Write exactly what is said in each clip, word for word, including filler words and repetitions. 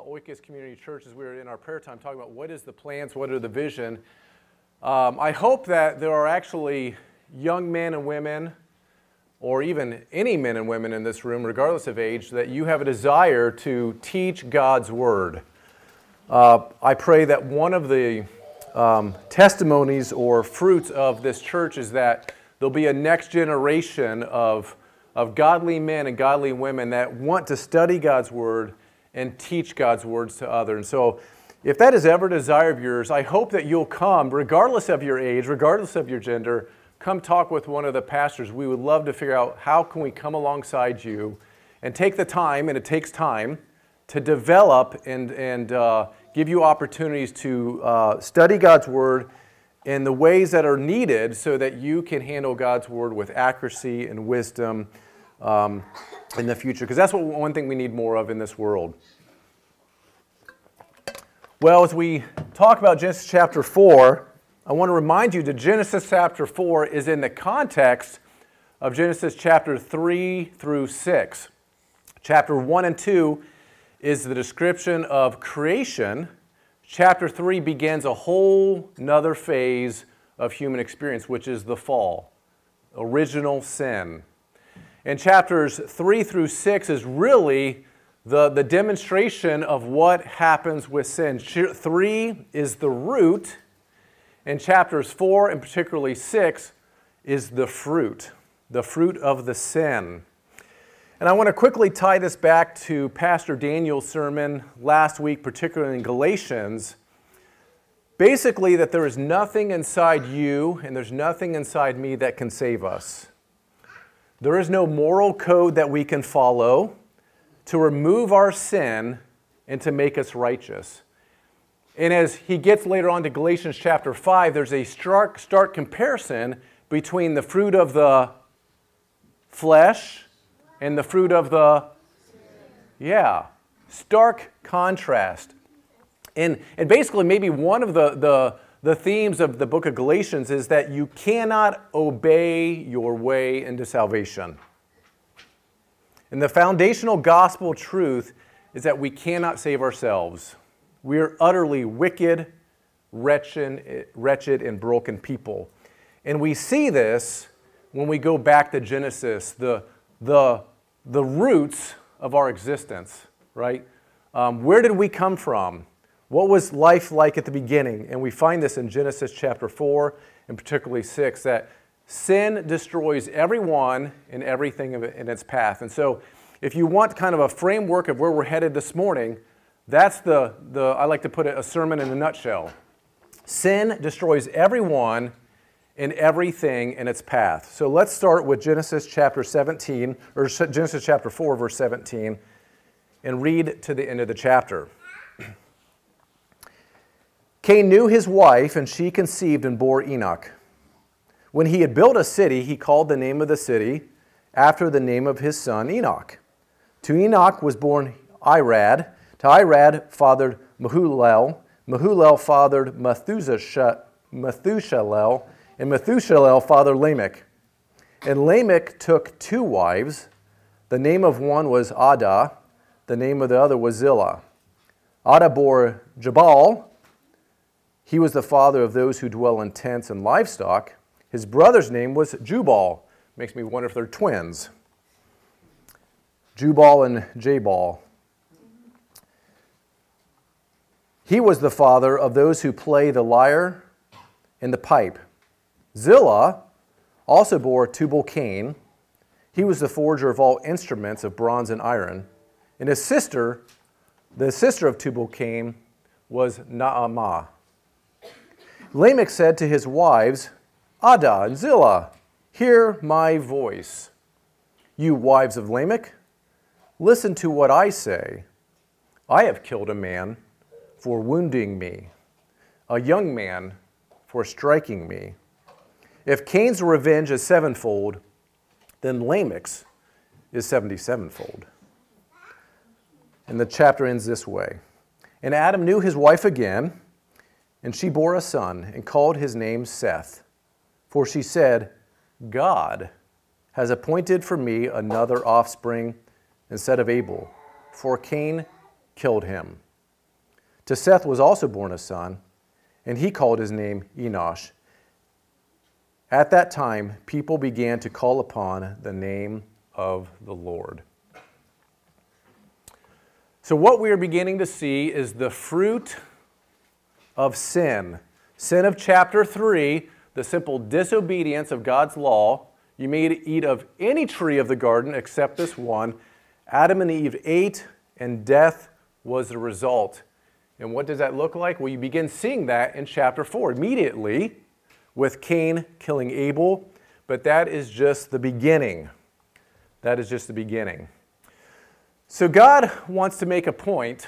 Oikos Community Church as we were in our prayer time talking about what is the plans, what are the vision. Um, I hope that there are actually young men and women, or even any men and women in this room, regardless of age, that you have a desire to teach God's Word. Uh, I pray that one of the um, testimonies or fruits of this church is that there'll be a next generation of, of godly men and godly women that want to study God's Word and teach God's words to others. And so if that is ever a desire of yours, I hope that you'll come, regardless of your age, regardless of your gender, come talk with one of the pastors. We would love to figure out how can we come alongside you and take the time, and it takes time, to develop and, and uh, give you opportunities to uh, study God's Word in the ways that are needed so that you can handle God's Word with accuracy and wisdom um, in the future. Because that's what one thing we need more of in this world. Well, as we talk about Genesis chapter four, I want to remind you that Genesis chapter four is in the context of Genesis chapter three through six. Chapter one and two is the description of creation. Chapter three begins a whole nother phase of human experience, which is the fall, original sin. And chapters three through six is really the, the demonstration of what happens with sin. Three is the root, and chapters four, and particularly six, is the fruit, the fruit of the sin. And I want to quickly tie this back to Pastor Daniel's sermon last week, particularly in Galatians. Basically, that there is nothing inside you and there's nothing inside me that can save us. There is no moral code that we can follow to remove our sin and to make us righteous. And as he gets later on to Galatians chapter five, there's a stark, stark comparison between the fruit of the flesh and the fruit of the, yeah, stark contrast. And, and basically maybe one of the, the, the themes of the book of Galatians is that you cannot obey your way into salvation. And the foundational gospel truth is that we cannot save ourselves. We are utterly wicked, wretched, wretched, and broken people. And we see this when we go back to Genesis, the, the, the roots of our existence, right? Um, where did we come from? What was life like at the beginning? And we find this in Genesis chapter four, and particularly six, that sin destroys everyone and everything in its path. And so if you want kind of a framework of where we're headed this morning, that's the, the I like to put it, a sermon in a nutshell. Sin destroys everyone and everything in its path. So let's start with Genesis chapter seventeen, or Genesis chapter four, verse seventeen, and read to the end of the chapter. Cain knew his wife, and she conceived and bore Enoch. When he had built a city, he called the name of the city after the name of his son Enoch. To Enoch was born Irad. To Irad fathered Mahulel. Mahulel fathered Methuselah, and Methuselah fathered Lamech. And Lamech took two wives. The name of one was Adah. The name of the other was Zillah. Adah bore Jabal. He was the father of those who dwell in tents and livestock. His brother's name was Jubal. Makes me wonder if they're twins. Jubal and Jabal. He was the father of those who play the lyre and the pipe. Zillah also bore Tubal-Cain. He was the forger of all instruments of bronze and iron. And his sister, the sister of Tubal-Cain, was Naamah. Lamech said to his wives, Adah and Zillah, hear my voice. You wives of Lamech, listen to what I say. I have killed a man for wounding me, a young man for striking me. If Cain's revenge is sevenfold, then Lamech's is seventy-sevenfold. And the chapter ends this way. And Adam knew his wife again, and she bore a son, and called his name Seth. For she said, God has appointed for me another offspring instead of Abel, for Cain killed him. To Seth was also born a son, and he called his name Enosh. At that time, people began to call upon the name of the Lord. So what we are beginning to see is the fruit of sin. Sin of chapter three, the simple disobedience of God's law. You may eat of any tree of the garden except this one. Adam and Eve ate, and death was the result. And what does that look like? Well, you begin seeing that in chapter four immediately with Cain killing Abel, but that is just the beginning. That is just the beginning. So God wants to make a point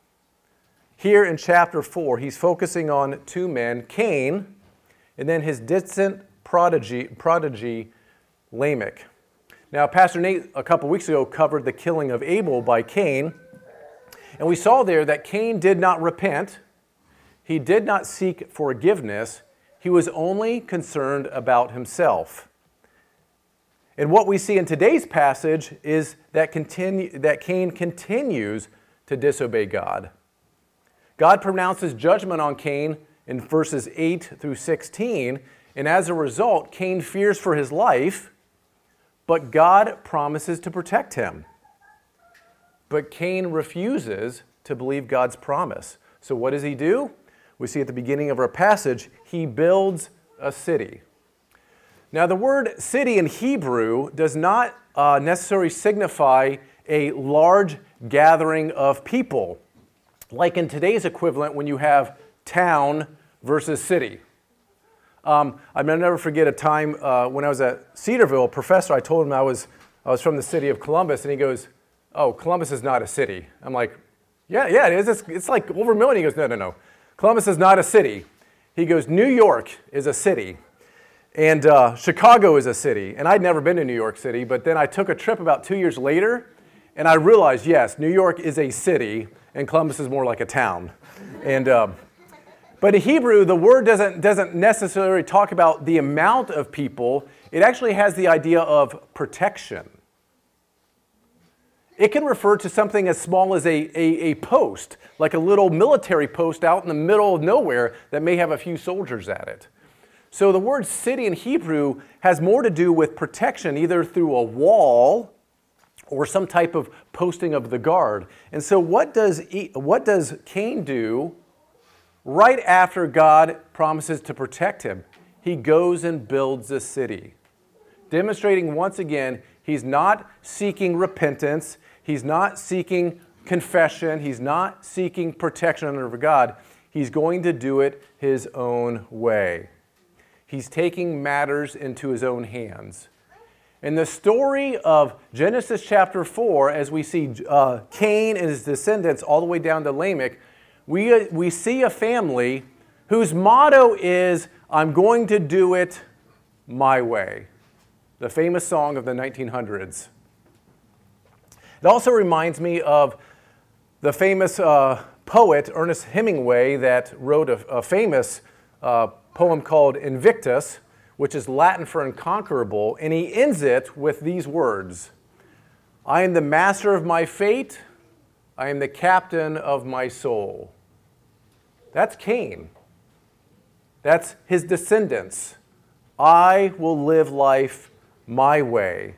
here in chapter four. He's focusing on two men, Cain, and then his distant prodigy, prodigy Lamech. Now, Pastor Nate a couple weeks ago covered the killing of Abel by Cain, and we saw there that Cain did not repent. He did not seek forgiveness. He was only concerned about himself. And what we see in today's passage is that, continue, that Cain continues to disobey God. God pronounces judgment on Cain in verses eight through sixteen, and as a result, Cain fears for his life, but God promises to protect him. But Cain refuses to believe God's promise. So what does he do? We see at the beginning of our passage, he builds a city. Now, the word city in Hebrew does not uh, necessarily signify a large gathering of people, like in today's equivalent when you have town versus city. Um, I'll never forget a time uh, when I was at Cedarville, a professor, I told him I was, I was from the city of Columbus, and he goes, "Oh, Columbus is not a city." I'm like, yeah, yeah, it is. It's, it's like over a million. He goes, no, no, no. Columbus is not a city. He goes, New York is a city. And uh, Chicago is a city. And I'd never been to New York City, but then I took a trip about two years later, and I realized, yes, New York is a city, and Columbus is more like a town. And um, but in Hebrew, the word doesn't, doesn't necessarily talk about the amount of people. It actually has the idea of protection. It can refer to something as small as a, a, a post, like a little military post out in the middle of nowhere that may have a few soldiers at it. So the word city in Hebrew has more to do with protection, either through a wall or some type of posting of the guard. And so what does, what does Cain do right after God promises to protect him? He goes and builds a city, demonstrating once again he's not seeking repentance. He's not seeking confession. He's not seeking protection under God. He's going to do it his own way. He's taking matters into his own hands. In the story of Genesis chapter four, as we see uh, Cain and his descendants all the way down to Lamech, we, we see a family whose motto is, "I'm going to do it my way." The famous song of the nineteen hundreds. It also reminds me of the famous uh, poet Ernest Hemingway that wrote a, a famous uh, poem called Invictus, which is Latin for unconquerable, and he ends it with these words: "I am the master of my fate, I am the captain of my soul." That's Cain. That's his descendants. I will live life my way.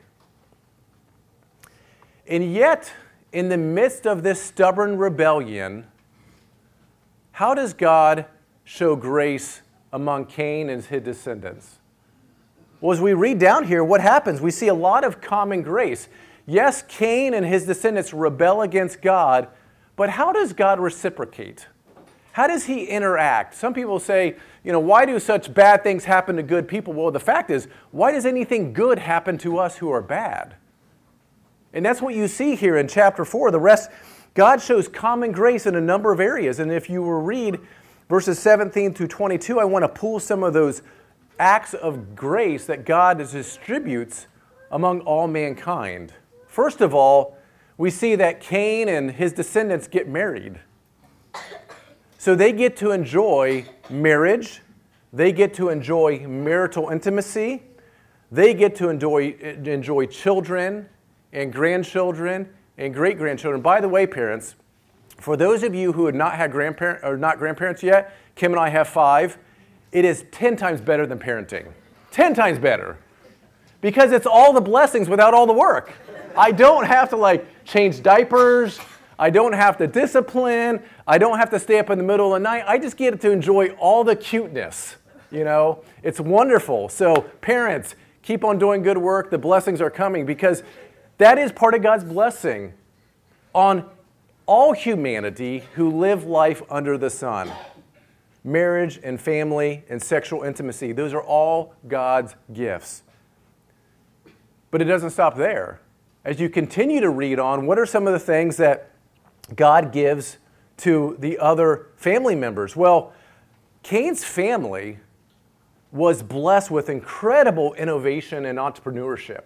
And yet, in the midst of this stubborn rebellion, how does God show grace among Cain and his descendants? Well, as we read down here, what happens? We see a lot of common grace. Yes, Cain and his descendants rebel against God, but how does God reciprocate? How does he interact? Some people say, you know, why do such bad things happen to good people? Well, the fact is, why does anything good happen to us who are bad? And that's what you see here in chapter four. The rest, God shows common grace in a number of areas. And if you will read verses seventeen through twenty-two, I want to pull some of those acts of grace that God distributes among all mankind. First of all, we see that Cain and his descendants get married. So they get to enjoy marriage. They get to enjoy marital intimacy. They get to enjoy, enjoy children and grandchildren and great-grandchildren. By the way, parents, For those of you who have not had grandparents or not grandparents yet, Kim and I have five. It is ten times better than parenting. ten times better. Because it's all the blessings without all the work. I don't have to like change diapers. I don't have to discipline. I don't have to stay up in the middle of the night. I just get to enjoy all the cuteness. You know, it's wonderful. So parents, keep on doing good work. The blessings are coming because that is part of God's blessing on all humanity who live life under the sun. Marriage and family and sexual intimacy, those are all God's gifts. But it doesn't stop there. As you continue to read on, what are some of the things that God gives to the other family members? Well, Cain's family was blessed with incredible innovation and entrepreneurship.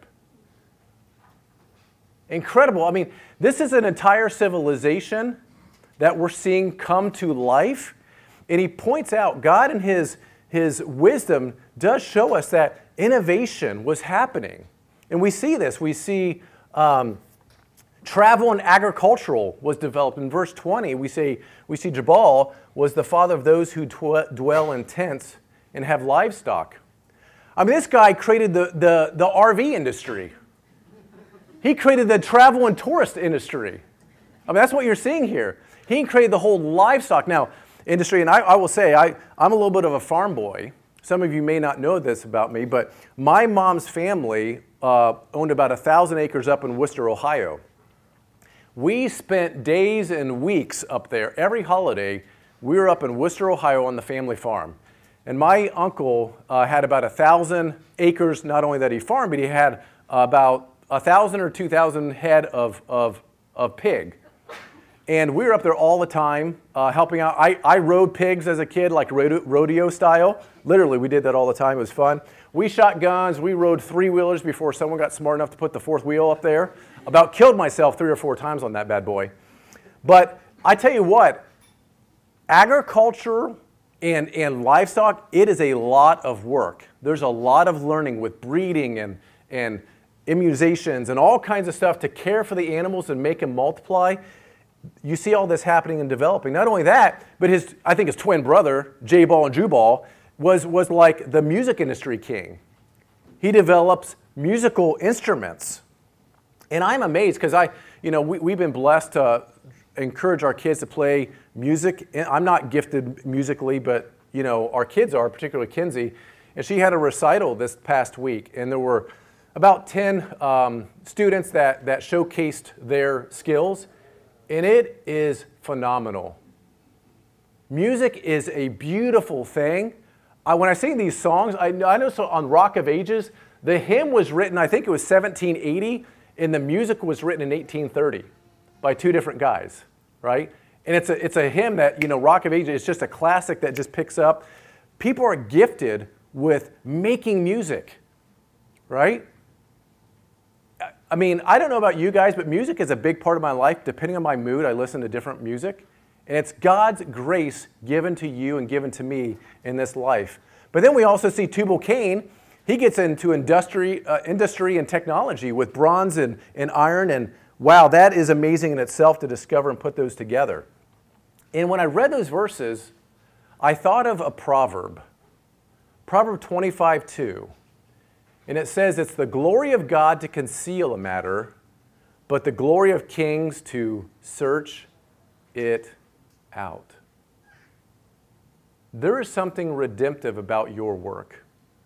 Incredible. I mean, this is an entire civilization that we're seeing come to life. And he points out, God in his, his wisdom does show us that innovation was happening. And we see this. We see um, travel and agricultural was developed. In verse twenty, we, say, we see Jabal was the father of those who dw- dwell in tents and have livestock. I mean, this guy created the, the, the R V industry. He created the travel and tourist industry. I mean, that's what you're seeing here. He created the whole livestock now industry. And I, I will say, I, I'm a little bit of a farm boy. Some of you may not know this about me, but my mom's family uh, owned about a thousand acres up in Worcester, Ohio. We spent days and weeks up there. Every holiday, we were up in Worcester, Ohio on the family farm. And my uncle uh, had about a thousand acres, not only that he farmed, but he had about a thousand or two thousand head of, of, of pig. And we were up there all the time uh, helping out. I, I rode pigs as a kid, like rodeo, rodeo style. Literally, we did that all the time. It was fun. We shot guns. We rode three-wheelers before someone got smart enough to put the fourth wheel up there. About killed myself three or four times on that bad boy. But I tell you what, agriculture and, and livestock, it is a lot of work. There's a lot of learning with breeding and, and immunizations and all kinds of stuff to care for the animals and make them multiply. You see all this happening and developing. Not only that, but his, I think his twin brother, Jabal and Jubal, was, was like the music industry king. He develops musical instruments. And I'm amazed because I, you know, we, we've been blessed to encourage our kids to play music. I'm not gifted musically, but, you know, our kids are, particularly Kinsey. And she had a recital this past week, and there were about ten um, students that, that showcased their skills. And it is phenomenal. Music is a beautiful thing. I, when I sing these songs, I, I know so on Rock of Ages, the hymn was written, I think it was seventeen eighty, and the music was written in eighteen thirty by two different guys, right? And it's a, it's a hymn that, you know, Rock of Ages, it's just a classic that just picks up. People are gifted with making music, right? I mean, I don't know about you guys, but music is a big part of my life. Depending on my mood, I listen to different music. And it's God's grace given to you and given to me in this life. But then we also see Tubal-Cain. He gets into industry, uh, industry and technology with bronze and, and iron. And wow, that is amazing in itself to discover and put those together. And when I read those verses, I thought of a proverb. Proverb twenty-five two. And it says, it's the glory of God to conceal a matter, but the glory of kings to search it out. There is something redemptive about your work.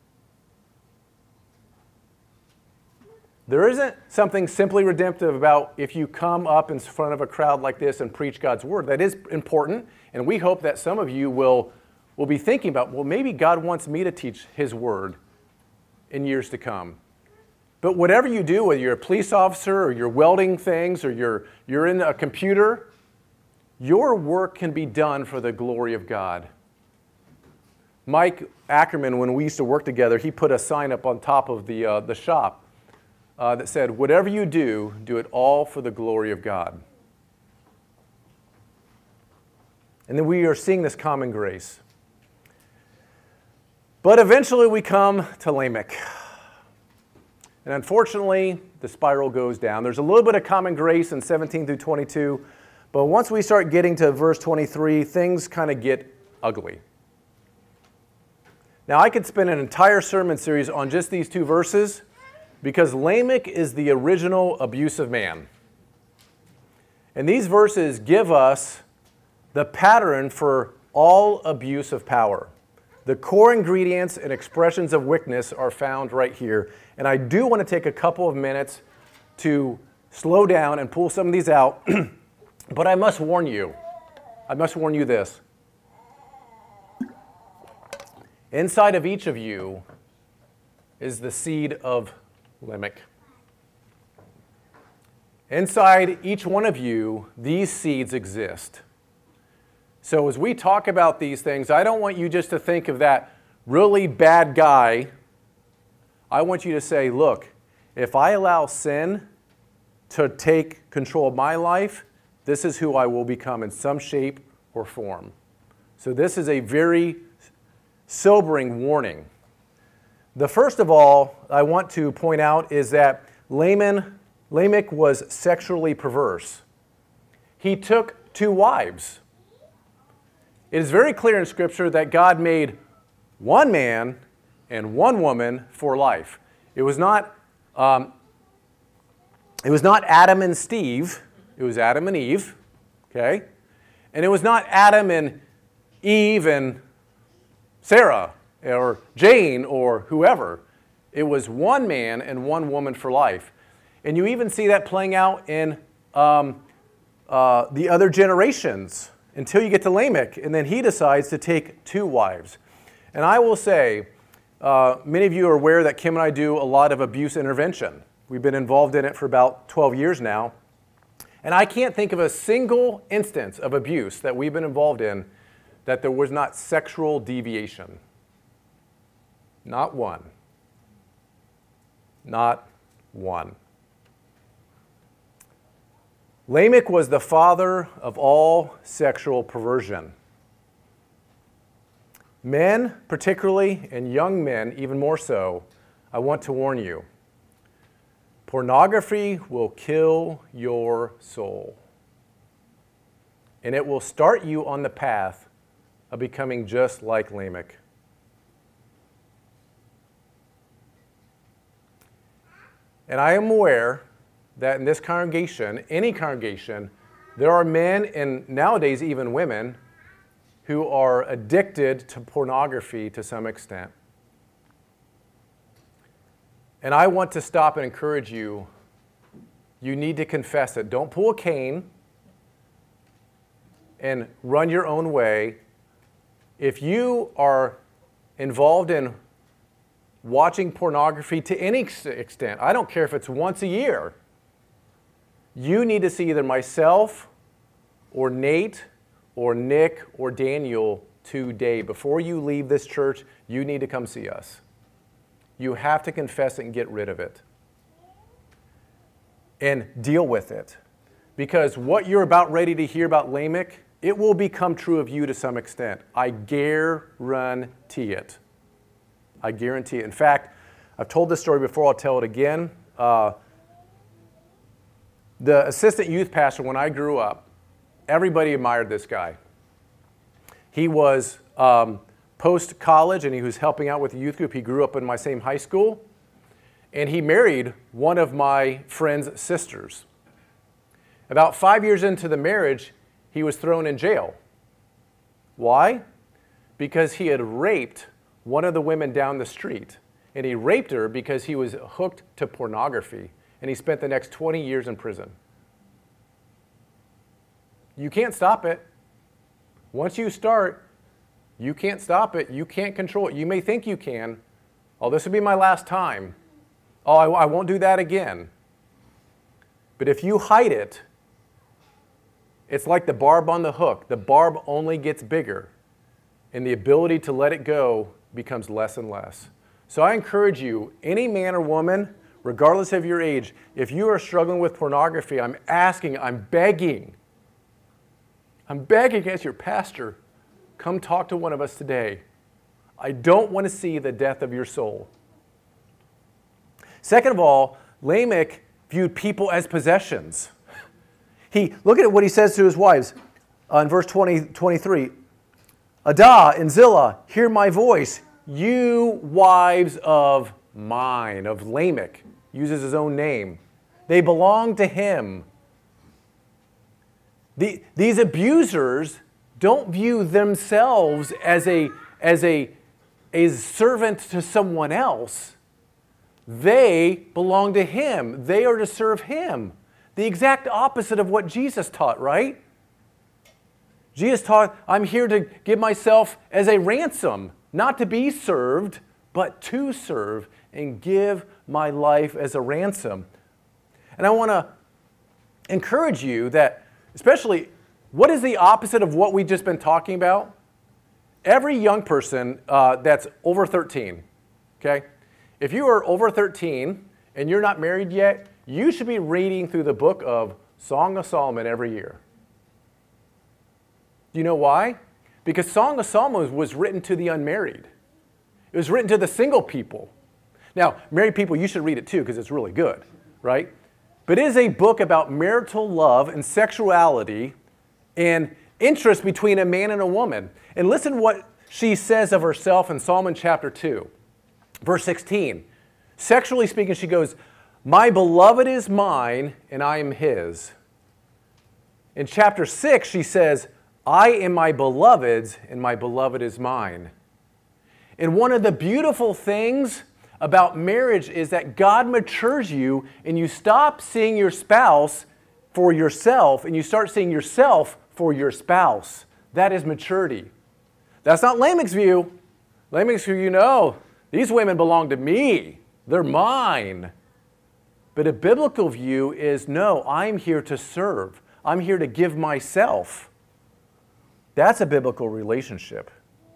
There isn't something simply redemptive about if you come up in front of a crowd like this and preach God's word. That is important, and we hope that some of you will, will be thinking about, well, maybe God wants me to teach his word in years to come. But whatever you do, whether you're a police officer or you're welding things or you're, you're in a computer, your work can be done for the glory of God. Mike Ackerman, when we used to work together, he put a sign up on top of the, uh, the shop uh, that said, whatever you do, do it all for the glory of God. And then we are seeing this common grace. But eventually we come to Lamech. And unfortunately, the spiral goes down. There's a little bit of common grace in seventeen through twenty-two, But once we start getting to verse twenty-three, things kind of get ugly. Now, I could spend an entire sermon series on just these two verses because Lamech is the original abusive man. And these verses give us the pattern for all abuse of power. The core ingredients and expressions of wickedness are found right here. And I do want to take a couple of minutes to slow down and pull some of these out. But I must warn you, I must warn you this. Inside of each of you is the seed of Lamech. Inside each one of you, these seeds exist. So as we talk about these things, I don't want you just to think of that really bad guy. I want you to say, look, if I allow sin to take control of my life, this is who I will become in some shape or form. So this is a very sobering warning. The first of all I want to point out is that Laman, Lamech was sexually perverse. He took two wives. It is very clear in Scripture that God made one man and one woman for life. It was not, um, it was not Adam and Steve. It was Adam and Eve, okay? And it was not Adam and Eve and Sarah or Jane or whoever. It was one man and one woman for life. And you even see that playing out in um, uh, the other generations until you get to Lamech, and then he decides to take two wives. And I will say, uh, many of you are aware that Kim and I do a lot of abuse intervention. We've been involved in it for about twelve years now. And I can't think of a single instance of abuse that we've been involved in that there was not sexual deviation. Not one. Not one. Lamech was the father of all sexual perversion. Men, particularly, and young men, even more so, I want to warn you. Pornography will kill your soul. And it will start you on the path of becoming just like Lamech. And I am aware that in this congregation, any congregation, there are men and nowadays even women who are addicted to pornography to some extent. And I want to stop and encourage you, you need to confess it. Don't pull a Cain and run your own way. If you are involved in watching pornography to any extent, I don't care if it's once a year, you need to see either myself or Nate or Nick or Daniel today. Before you leave this church, you need to come see us. You have to confess it and get rid of it. And deal with it. Because what you're about ready to hear about Lamech, it will become true of you to some extent. I guarantee it. I guarantee it. In fact, I've told this story before, I'll tell it again. Uh, the assistant youth pastor, when I grew up, everybody admired this guy. He was um, post-college, and he was helping out with the youth group. He grew up in my same high school, and he married one of my friend's sisters. About five years into the marriage, he was thrown in jail. Why? Because he had raped one of the women down the street. And he raped her because he was hooked to pornography. And he spent the next twenty years in prison. You can't stop it. Once you start, you can't stop it. You can't control it. You may think you can. Oh, this will be my last time. Oh, I, I won't do that again. But if you hide it, it's like the barb on the hook. The barb only gets bigger, and the ability to let it go becomes less and less. So I encourage you, any man or woman, regardless of your age, if you are struggling with pornography, I'm asking, I'm begging, I'm begging as your pastor, come talk to one of us today. I don't want to see the death of your soul. Second of all, Lamech viewed people as possessions. He, look at what he says to his wives uh, in verse twenty, twenty-three. Adah and Zillah, hear my voice, you wives of mine, of Lamech, uses his own name. They belong to him. The, these abusers don't view themselves as a, as a, a servant to someone else. They belong to him. They are to serve him. The exact opposite of what Jesus taught, right? Jesus taught, I'm here to give myself as a ransom, not to be served, but to serve and give my life as a ransom. And I want to encourage you that, especially, what is the opposite of what we've just been talking about? Every young person uh, that's over thirteen, okay? If you are over thirteen and you're not married yet, you should be reading through the book of Song of Solomon every year. Do you know why? Because Song of Solomon was written to the unmarried. It was written to the single people. Now, married people, you should read it too because it's really good, right? But it is a book about marital love and sexuality and interest between a man and a woman. And listen what she says of herself in Solomon chapter two, verse sixteen. Sexually speaking, she goes, my beloved is mine and I am his. In chapter six, she says, I am my beloved's and my beloved is mine. And one of the beautiful things about marriage is that God matures you and you stop seeing your spouse for yourself and you start seeing yourself for your spouse. That is maturity. That's not Lamech's view. Lamech's view, you know, these women belong to me. They're mine. But a biblical view is, no, I'm here to serve. I'm here to give myself. That's a biblical relationship.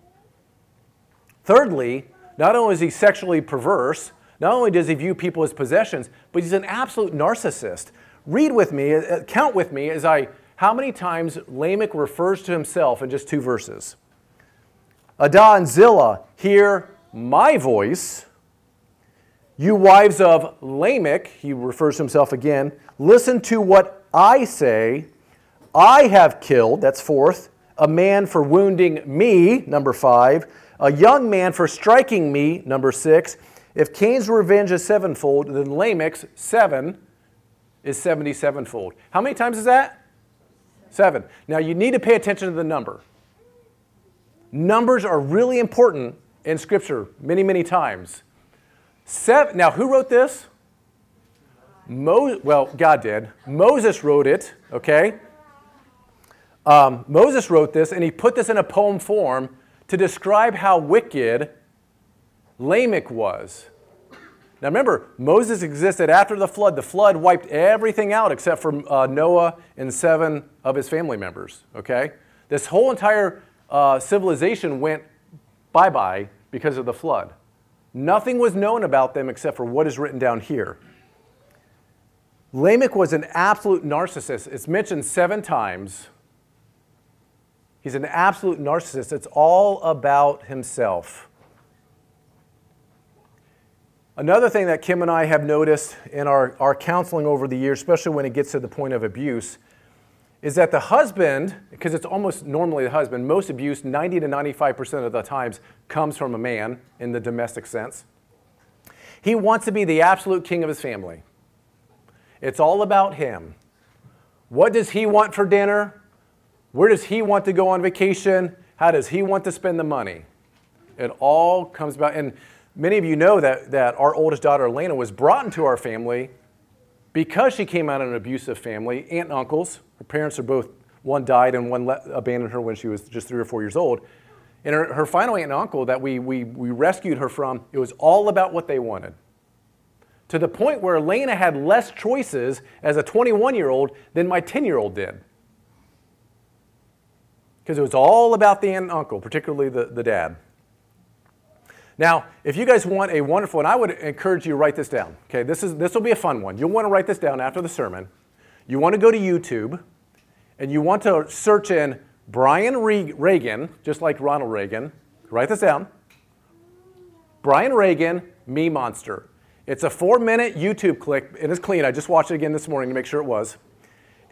Thirdly, not only is he sexually perverse, not only does he view people as possessions, but he's an absolute narcissist. Read with me, count with me as I, how many times Lamech refers to himself in just two verses. Adah and Zillah, hear my voice. You wives of Lamech, he refers to himself again, listen to what I say. I have killed, that's fourth, a man for wounding me, number five, a young man for striking me, number six. If Cain's revenge is sevenfold, then Lamech's seven is seventy-sevenfold. How many times is that? Seven. Now you need to pay attention to the number. Numbers are really important in Scripture many, many times. Seven. Now who wrote this? Mo- well, God did. Moses wrote it, okay? Um, Moses wrote this, and he put this in a poem form to describe how wicked Lamech was. Now remember, Moses existed after the flood. The flood wiped everything out except for uh, Noah and seven of his family members, okay? This whole entire uh, civilization went bye-bye because of the flood. Nothing was known about them except for what is written down here. Lamech was an absolute narcissist. It's mentioned seven times. He's an absolute narcissist. It's all about himself. Another thing that Kim and I have noticed in our, our counseling over the years, especially when it gets to the point of abuse, is that the husband, because it's almost normally the husband, most abuse, ninety to ninety-five percent of the times, comes from a man in the domestic sense. He wants to be the absolute king of his family. It's all about him. What does he want for dinner? Where does he want to go on vacation? How does he want to spend the money? It all comes about, and many of you know that, that our oldest daughter, Elena, was brought into our family because she came out of an abusive family. Aunt and uncles, her parents are both, one died and one let, abandoned her when she was just three or four years old. And her, her final aunt and uncle that we, we, we rescued her from, it was all about what they wanted. To the point where Elena had less choices as a twenty-one-year-old than my ten-year-old did. Because it was all about the aunt and uncle, particularly the, the dad. Now, if you guys want a wonderful, and I would encourage you to write this down. Okay, this is this will be a fun one. You'll want to write this down after the sermon. You want to go to YouTube, and you want to search in Brian Regan, just like Ronald Reagan. Write this down. Brian Regan, Me Monster. It's a four-minute YouTube clip. It is clean. I just watched it again this morning to make sure it was.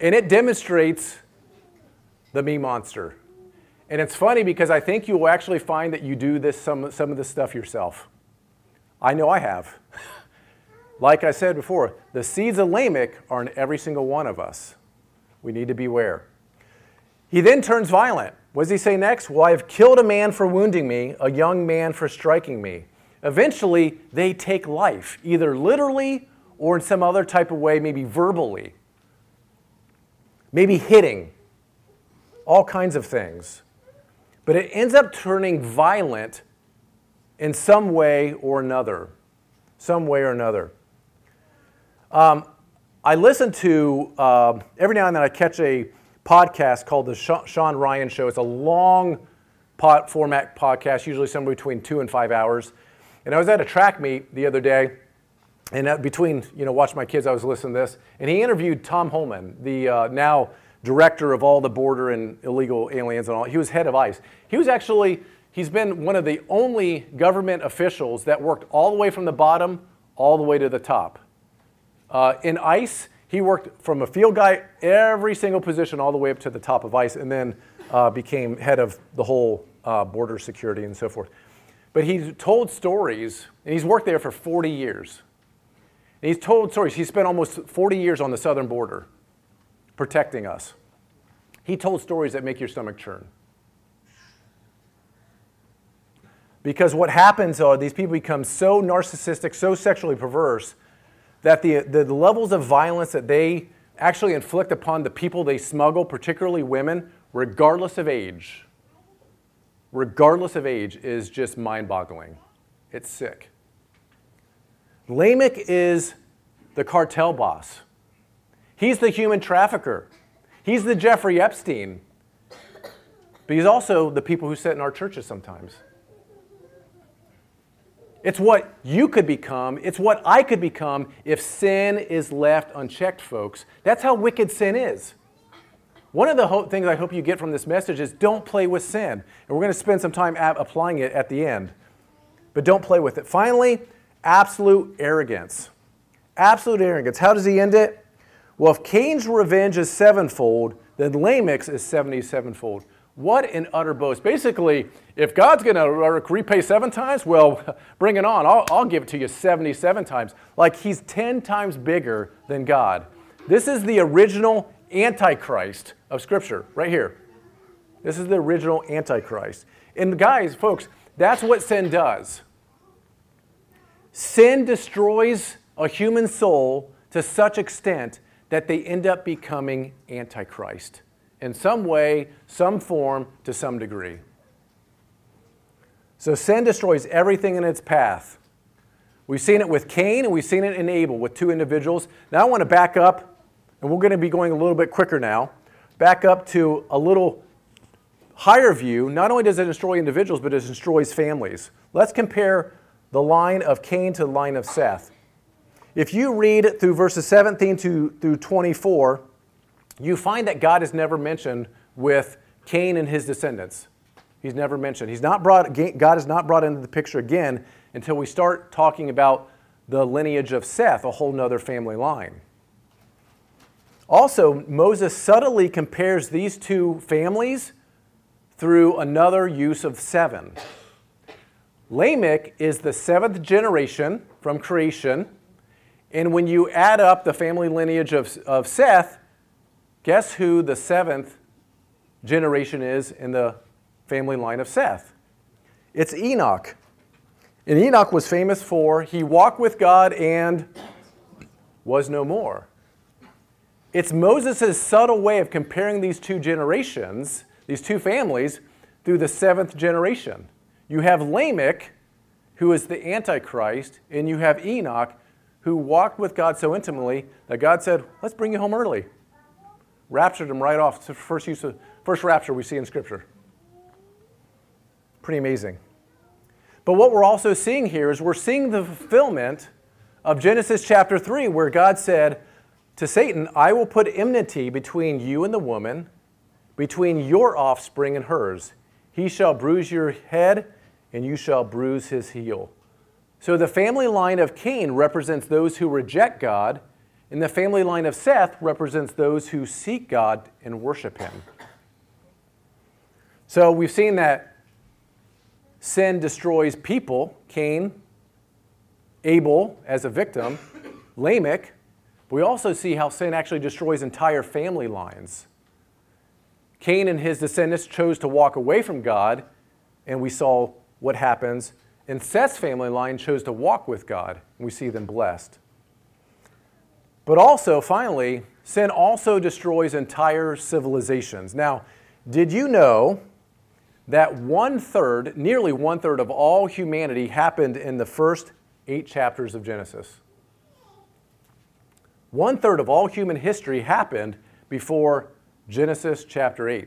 And it demonstrates the me monster. And it's funny because I think you will actually find that you do this some, some of this stuff yourself. I know I have. Like I said before, the seeds of Lamech are in every single one of us. We need to beware. He then turns violent. What does he say next? Well, I have killed a man for wounding me, a young man for striking me. Eventually, they take life, either literally or in some other type of way, maybe verbally, maybe hitting, all kinds of things. But it ends up turning violent in some way or another. Some way or another. Um, I listen to, uh, every now and then I catch a podcast called the Sean Ryan Show. It's a long pod, format podcast, usually somewhere between two and five hours. And I was at a track meet the other day, and uh, between, you know, watching my kids, I was listening to this, and he interviewed Tom Holman, the uh, now director of all the border and illegal aliens and all. He was head of ICE. He was actually, he's been one of the only government officials that worked all the way from the bottom all the way to the top. Uh, in ICE, he worked from a field guy, every single position, all the way up to the top of ICE, and then uh, became head of the whole uh, border security and so forth. But he's told stories, and he's worked there for forty years. And he's told stories. He spent almost forty years on the southern border protecting us. He told stories that make your stomach churn. Because what happens are these people become so narcissistic, so sexually perverse, that the, the levels of violence that they actually inflict upon the people they smuggle, particularly women, regardless of age, regardless of age, is just mind-boggling. It's sick. Lamech is the cartel boss. He's the human trafficker. He's the Jeffrey Epstein. But he's also the people who sit in our churches sometimes. It's what you could become. It's what I could become if sin is left unchecked, folks. That's how wicked sin is. One of the ho- things I hope you get from this message is don't play with sin. And we're going to spend some time ab- applying it at the end. But don't play with it. Finally, absolute arrogance. Absolute arrogance. How does he end it? Well, if Cain's revenge is sevenfold, then Lamech's is seventy-sevenfold. What an utter boast. Basically, if God's going to repay seven times, well, bring it on. I'll, I'll give it to you seventy-seven times. Like he's ten times bigger than God. This is the original Antichrist of Scripture, right here. This is the original Antichrist. And guys, folks, that's what sin does. Sin destroys a human soul to such extent that they end up becoming Antichrist. In some way, some form, to some degree. So sin destroys everything in its path. We've seen it with Cain and we've seen it in Abel with two individuals. Now I want to back up, and we're going to be going a little bit quicker now, back up to a little higher view. Not only does it destroy individuals, but it destroys families. Let's compare the line of Cain to the line of Seth. If you read through verses seventeen to, through twenty-four, you find that God is never mentioned with Cain and his descendants. He's never mentioned. He's not brought, God is not brought into the picture again until we start talking about the lineage of Seth, a whole nother family line. Also, Moses subtly compares these two families through another use of seven. Lamech is the seventh generation from creation, and when you add up the family lineage of, of Seth, guess who the seventh generation is in the family line of Seth? It's Enoch. And Enoch was famous for he walked with God and was no more. It's Moses' subtle way of comparing these two generations, these two families, through the seventh generation. You have Lamech, who is the Antichrist, and you have Enoch, who walked with God so intimately that God said, let's bring you home early. Raptured him right off. It's the first use of, first rapture we see in Scripture. Pretty amazing. But what we're also seeing here is we're seeing the fulfillment of Genesis chapter three, where God said to Satan, I will put enmity between you and the woman, between your offspring and hers. He shall bruise your head, and you shall bruise his heel. So the family line of Cain represents those who reject God, And the family line of Seth represents those who seek God and worship him. So we've seen that sin destroys people, Cain, Abel as a victim, Lamech. But we also see how sin actually destroys entire family lines. Cain and his descendants chose to walk away from God, and we saw what happens. And Seth's family line chose to walk with God, and we see them blessed. But also, finally, sin also destroys entire civilizations. Now, did you know that one-third, nearly one-third of all humanity happened in the first eight chapters of Genesis? One-third of all human history happened before Genesis chapter eight.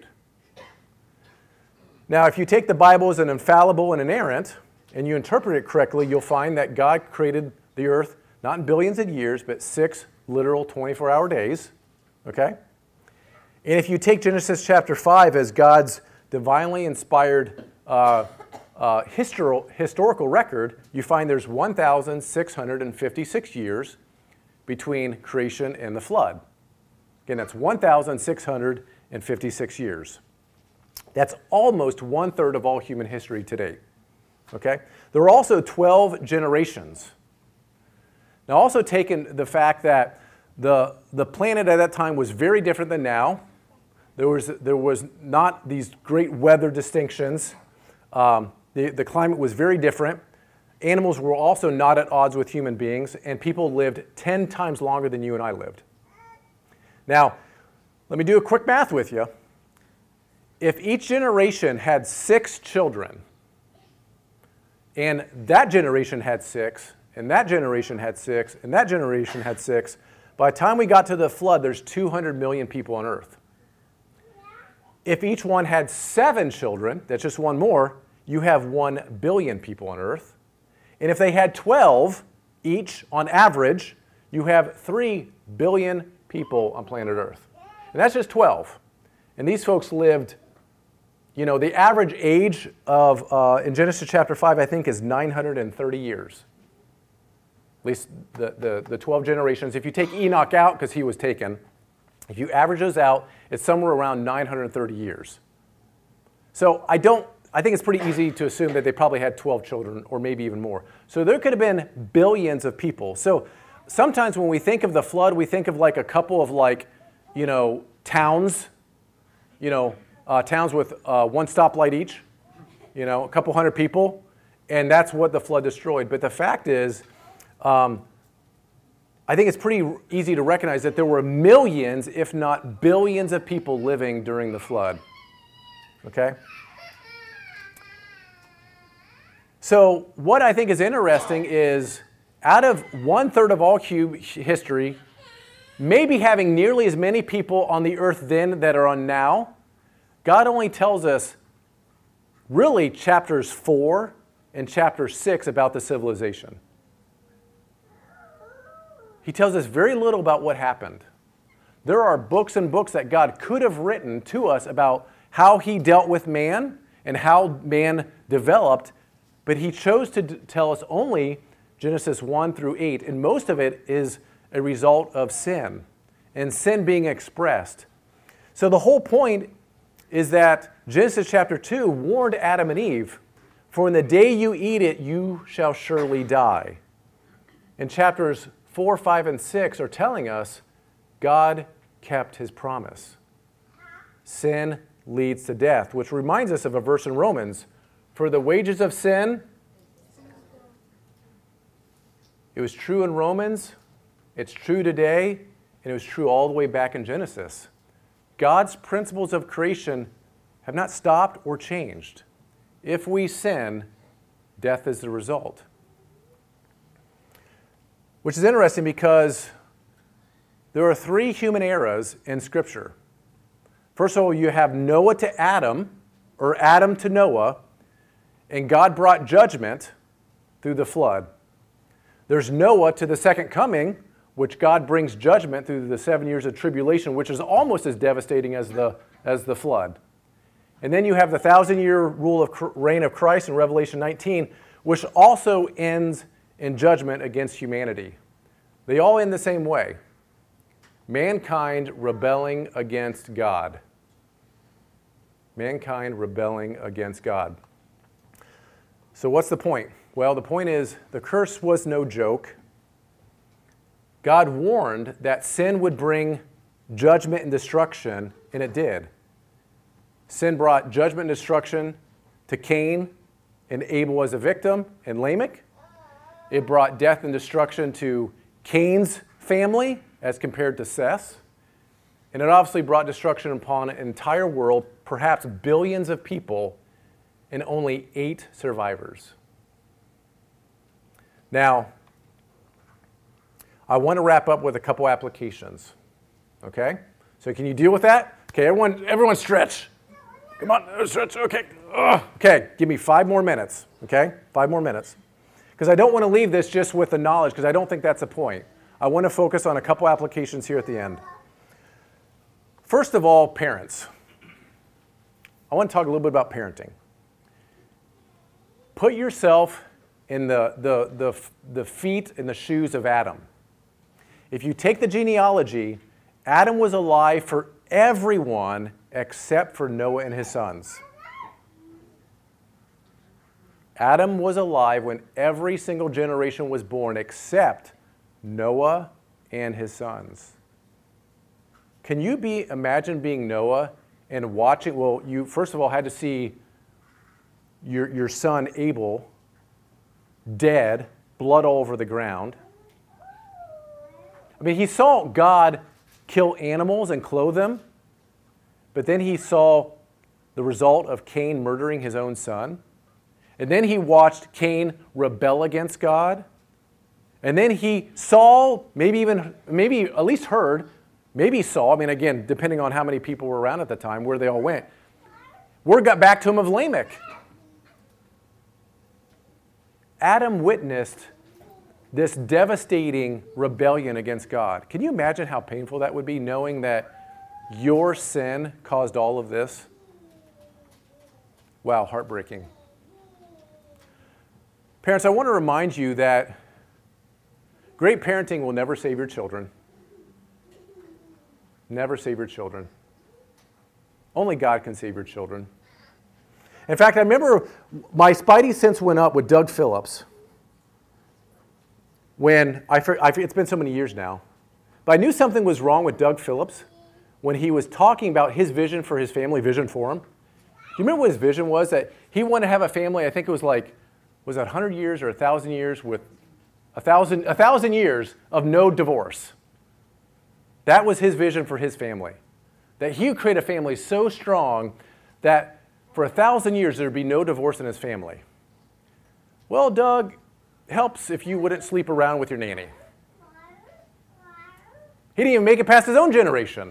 Now, if you take the Bible as an infallible and inerrant, and you interpret it correctly, you'll find that God created the earth not in billions of years, but six literal twenty-four hour days, okay? And if you take Genesis chapter five as God's divinely inspired uh, uh, histor- historical record, you find there's one thousand six hundred fifty-six years between creation and the flood. Again, that's one thousand six hundred fifty-six years. That's almost one-third of all human history to date. Okay? There were also twelve generations. Now, also taking the fact that the, the planet at that time was very different than now. There was, there was not these great weather distinctions. Um, the, the climate was very different. Animals were also not at odds with human beings, and people lived ten times longer than you and I lived. Now, let me do a quick math with you. If each generation had six children, and that generation had six, and that generation had six, and that generation had six, by the time we got to the flood, there's two hundred million people on earth. If each one had seven children, that's just one more, you have one billion people on earth. And if they had twelve each on average, you have three billion people on planet Earth. And that's just twelve. And these folks lived, you know, the average age of, uh, in Genesis chapter five, I think, is nine hundred thirty years. At least the, the, the twelve generations. If you take Enoch out, because he was taken, if you average those out, it's somewhere around nine hundred thirty years. So I don't, I think it's pretty easy to assume that they probably had twelve children, or maybe even more. So there could have been billions of people. So sometimes when we think of the flood, we think of like a couple of like, you know, towns, you know, uh, towns with uh, one stoplight each, you know, a couple hundred people, and that's what the flood destroyed. But the fact is, um, I think it's pretty easy to recognize that there were millions, if not billions of people living during the flood, okay? So what I think is interesting is out of one-third of all human history, maybe having nearly as many people on the earth then that are on now, God only tells us really chapters four and chapter six about the civilization. He tells us very little about what happened. There are books and books that God could have written to us about how he dealt with man and how man developed, but he chose to d- tell us only Genesis one through eight, and most of it is a result of sin, and sin being expressed. So the whole point is that Genesis chapter two warned Adam and Eve, for in the day you eat it, you shall surely die. In chapters four, five, and six are telling us God kept his promise. Sin leads to death, which reminds us of a verse in Romans, for the wages of sin, it was true in Romans, it's true today, and it was true all the way back in Genesis. God's principles of creation have not stopped or changed. If we sin, death is the result. Which is interesting because there are three human eras in Scripture. First of all, you have Noah to Adam, or Adam to Noah, and God brought judgment through the flood. There's Noah to the second coming, which God brings judgment through the seven years of tribulation, which is almost as devastating as the, as the flood. And then you have the thousand-year rule of reign of Christ in Revelation nineteen, which also ends in judgment against humanity. They all end the same way. Mankind rebelling against God. Mankind rebelling against God. So what's the point? Well, the point is the curse was no joke. God warned that sin would bring judgment and destruction, and it did. Sin brought judgment and destruction to Cain and Abel as a victim and Lamech. It brought death and destruction to Cain's family as compared to Seth's. And it obviously brought destruction upon an entire world, perhaps billions of people, and only eight survivors. Now, I want to wrap up with a couple applications. Okay? So can you deal with that? Okay, everyone, everyone stretch. Come on, stretch. Okay. Ugh. Okay, give me five more minutes. Okay? Five more minutes. Because I don't want to leave this just with the knowledge, because I don't think that's the point. I want to focus on a couple applications here at the end. First of all, parents. I want to talk a little bit about parenting. Put yourself in the, the, the, the feet and the shoes of Adam. If you take the genealogy, Adam was alive for everyone except for Noah and his sons. Adam was alive when every single generation was born except Noah and his sons. Can you be imagine being Noah and watching? Well, you first of all had to see your, your son Abel dead, blood all over the ground. I mean, he saw God kill animals and clothe them, but then he saw the result of Cain murdering his own son. And then he watched Cain rebel against God. And then he saw, maybe even, maybe at least heard, maybe saw, I mean, again, depending on how many people were around at the time, where they all went. Word got back to him of Lamech. Adam witnessed this devastating rebellion against God. Can you imagine how painful that would be, knowing that your sin caused all of this? Wow, heartbreaking. Parents, I want to remind you that great parenting will never save your children. Never save your children. Only God can save your children. In fact, I remember my spidey sense went up with Doug Phillips. When, I, I, it's been so many years now, but I knew something was wrong with Doug Phillips when he was talking about his vision for his family, Vision for him. Do you remember what his vision was? That he wanted to have a family, I think it was like, was that one hundred years or one thousand years with a thousand, a thousand years of no divorce. That was his vision for his family. That he would create a family so strong that for a thousand years there would be no divorce in his family. Well, Doug, helps if you wouldn't sleep around with your nanny. He didn't even make it past his own generation.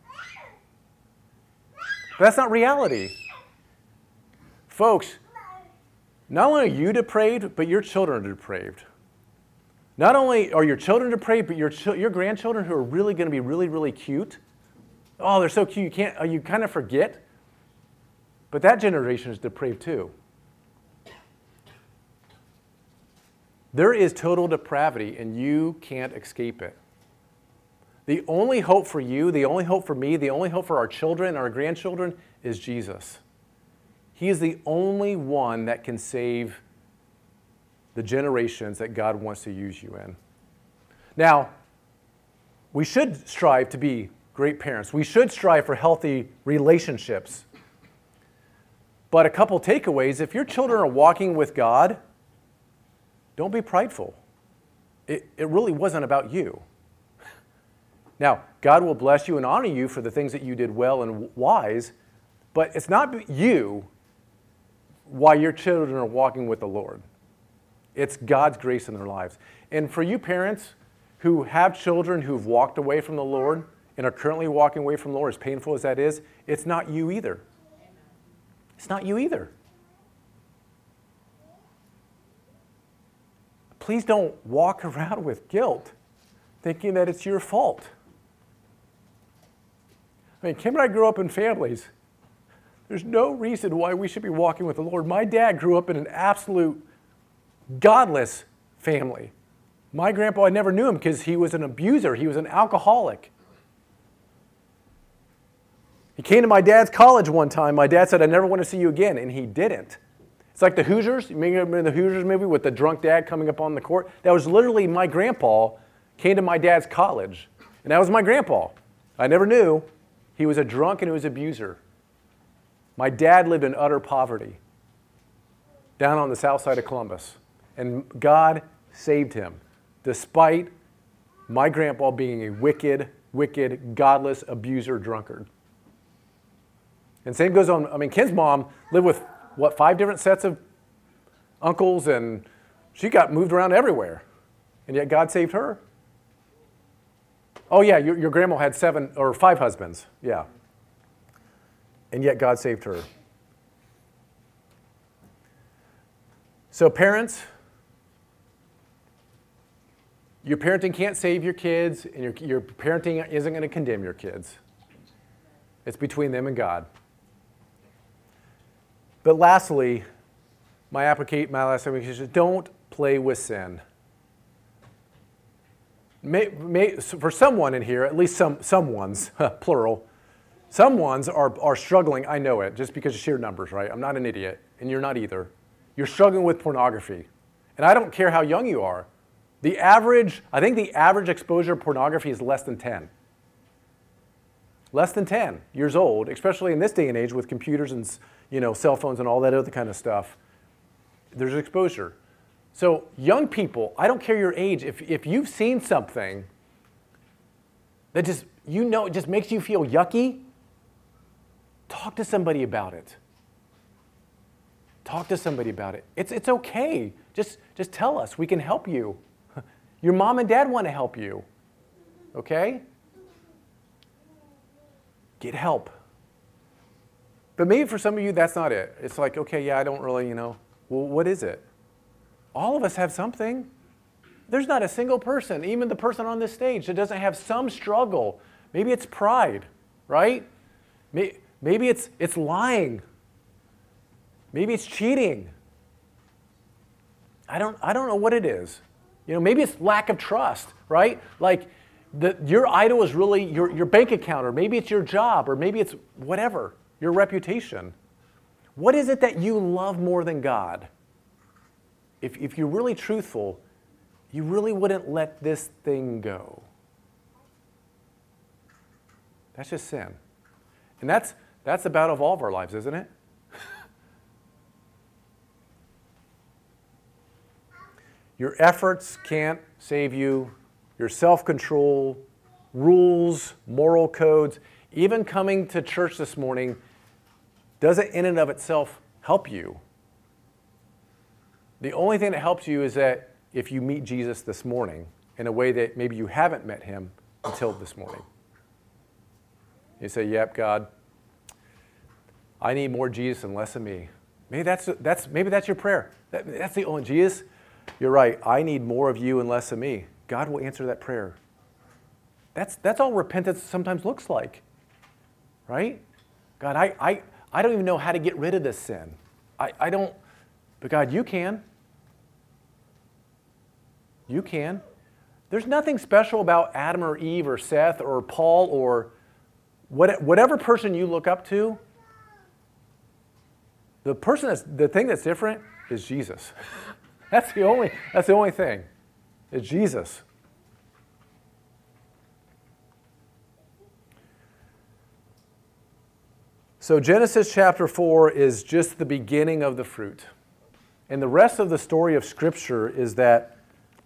But that's not reality. Folks, not only are you depraved, but your children are depraved. Not only are your children depraved, but your, ch- your grandchildren who are really going to be really, really cute. Oh, they're so cute, you can't, you kind of forget. But that generation is depraved too. There is total depravity, and you can't escape it. The only hope for you, the only hope for me, the only hope for our children and our grandchildren is Jesus. He is the only one that can save the generations that God wants to use you in. Now, we should strive to be great parents. We should strive for healthy relationships. But a couple takeaways, if your children are walking with God, don't be prideful. It, it really wasn't about you. Now, God will bless you and honor you for the things that you did well and wise, but it's not you why your children are walking with the Lord. It's God's grace in their lives. And for you parents who have children who've walked away from the Lord and are currently walking away from the Lord, as painful as that is, it's not you either. It's not you either. Please don't walk around with guilt, thinking that it's your fault. I mean, Kim and I grew up in families. There's no reason why we should be walking with the Lord. My dad grew up in an absolute godless family. My grandpa, I never knew him because he was an abuser. He was an alcoholic. He came to my dad's college one time. My dad said, I never want to see you again, and he didn't. It's like the Hoosiers. You remember the Hoosiers movie with the drunk dad coming up on the court? That was literally my grandpa came to my dad's college, and that was my grandpa. I never knew he was a drunk and he was an abuser. My dad lived in utter poverty down on the south side of Columbus, and God saved him despite my grandpa being a wicked, wicked, godless abuser drunkard. And same goes on, I mean, Ken's mom lived with, what, five different sets of uncles, and she got moved around everywhere. And yet God saved her. Oh, yeah, your, your grandma had seven or five husbands. Yeah. And yet God saved her. So parents, your parenting can't save your kids, and your, your parenting isn't going to condemn your kids. It's between them and God. But lastly, my application, my last application is don't play with sin. May, may, for someone in here, at least some someone's, plural, someone's are, are struggling, I know it, just because of sheer numbers, right? I'm not an idiot, and you're not either. You're struggling with pornography. And I don't care how young you are. The average, I think the average exposure to pornography is less than ten. Less than ten years old, especially in this day and age with computers and, you know, cell phones and all that other kind of stuff. There's exposure. So young people, I don't care your age, if, if you've seen something that just, you know, it just makes you feel yucky, talk to somebody about it. Talk to somebody about it. It's, it's okay. Just, just tell us. We can help you. Your mom and dad want to help you. Okay? Get help. But maybe for some of you, that's not it. It's like, okay, yeah, I don't really, you know. Well, what is it? All of us have something. There's not a single person, even the person on this stage, that doesn't have some struggle. Maybe it's pride, right? Maybe it's, it's lying. Maybe it's cheating. I don't, I don't know what it is. You know, maybe it's lack of trust, right? Like the, your idol is really your, your bank account, or maybe it's your job, or maybe it's whatever, your reputation. What is it that you love more than God? If, if you're really truthful, you really wouldn't let this thing go. That's just sin. And that's, that's about of all of our lives, isn't it? Your efforts can't save you. Your self-control, rules, moral codes, even coming to church this morning doesn't in and of itself help you. The only thing that helps you is that if you meet Jesus this morning in a way that maybe you haven't met him until this morning. You say, yep, God, I need more Jesus and less of me. Maybe that's, that's, maybe that's your prayer. That, that's the only, Jesus, you're right, I need more of you and less of me. God will answer that prayer. That's, that's all repentance sometimes looks like, right? God, I, I, I don't even know how to get rid of this sin. I, I don't, but God, you can. You can. There's nothing special about Adam or Eve or Seth or Paul or what, whatever person you look up to. The person that's, the thing that's different is Jesus. That's the only, that's the only thing. It's Jesus. So Genesis chapter four is just the beginning of the fruit. And the rest of the story of Scripture is that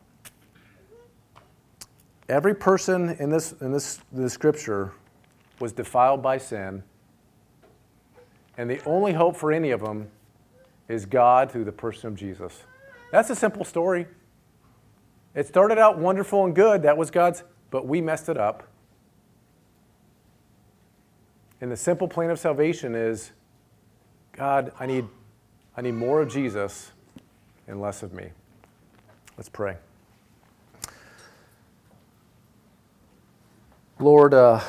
every person in this, in this, in this Scripture was defiled by sin. And the only hope for any of them is God through the person of Jesus. That's a simple story. It started out wonderful and good. That was God's, but we messed it up. And the simple plan of salvation is, God, I need, I need more of Jesus and less of me. Let's pray. Lord, uh,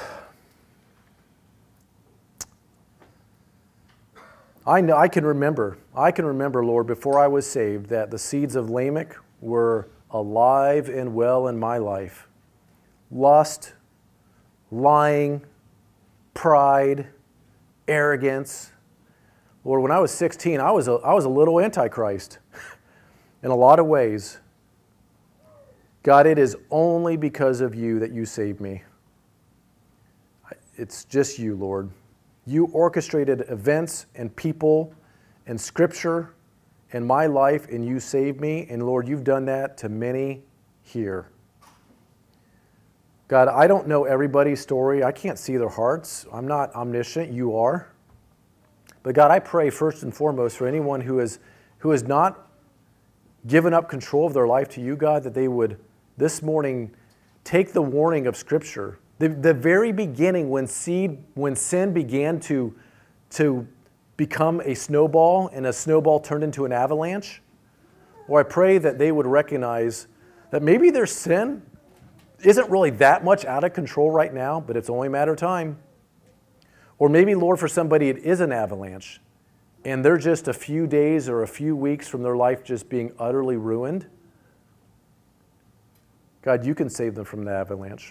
I know I can remember, I can remember, Lord, before I was saved, that the seeds of Lamech were alive and well in my life. Lust, lying, pride, arrogance. Lord, when I was sixteen, I was a, I was a little antichrist in a lot of ways. God, it is only because of you that you saved me. It's just you, Lord. You orchestrated events and people and scripture in my life, and you saved me. And Lord, you've done that to many here. God, I don't know everybody's story. I can't see their hearts. I'm not omniscient. You are. But God, I pray first and foremost for anyone who is who has not given up control of their life to you, God, that they would this morning take the warning of Scripture. The, the very beginning when seed, when sin began to, to become a snowball and a snowball turned into an avalanche, or I pray that they would recognize that maybe their sin isn't really that much out of control right now, but it's only a matter of time. Or maybe, Lord, for somebody it is an avalanche, and they're just a few days or a few weeks from their life just being utterly ruined. God, you can save them from the avalanche.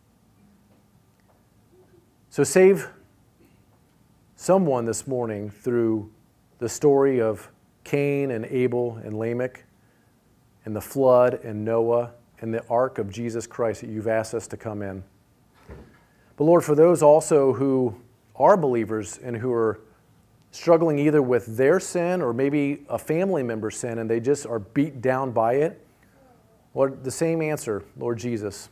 So save someone this morning through the story of Cain and Abel and Lamech and the flood and Noah and the ark of Jesus Christ that you've asked us to come in. But Lord, for those also who are believers and who are struggling either with their sin or maybe a family member's sin and they just are beat down by it, Lord, the same answer, Lord Jesus.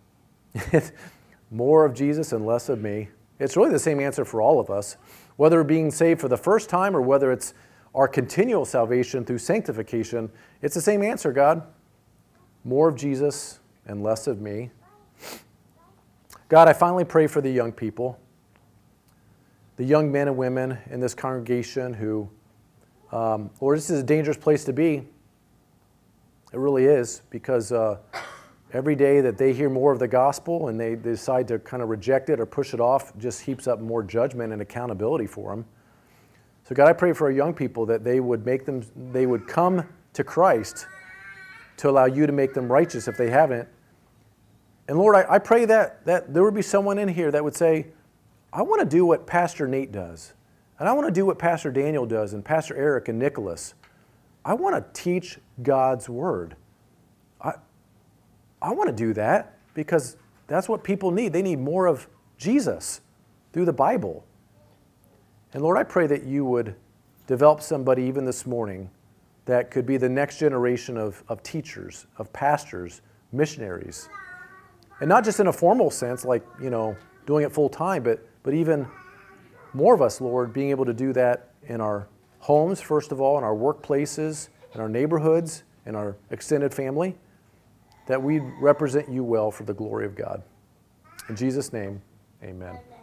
More of Jesus and less of me. It's really the same answer for all of us. Whether being saved for the first time or whether it's our continual salvation through sanctification, it's the same answer, God. More of Jesus and less of me. God, I finally pray for the young people, the young men and women in this congregation who, um, Lord, this is a dangerous place to be. It really is, because uh, every day that they hear more of the gospel and they decide to kind of reject it or push it off, just heaps up more judgment and accountability for them. So God, I pray for our young people that they would make them, they would come to Christ to allow you to make them righteous if they haven't. And Lord, I, I pray that, that there would be someone in here that would say, I want to do what Pastor Nate does. And I want to do what Pastor Daniel does and Pastor Eric and Nicholas. I want to teach God's Word. I, I want to do that because that's what people need. They need more of Jesus through the Bible. And Lord, I pray that you would develop somebody even this morning that could be the next generation of, of teachers, of pastors, missionaries. And not just in a formal sense, like, you know, doing it full time, but, but even more of us, Lord, being able to do that in our homes, first of all, in our workplaces, in our neighborhoods, in our extended family, that we represent you well for the glory of God. In Jesus' name, amen.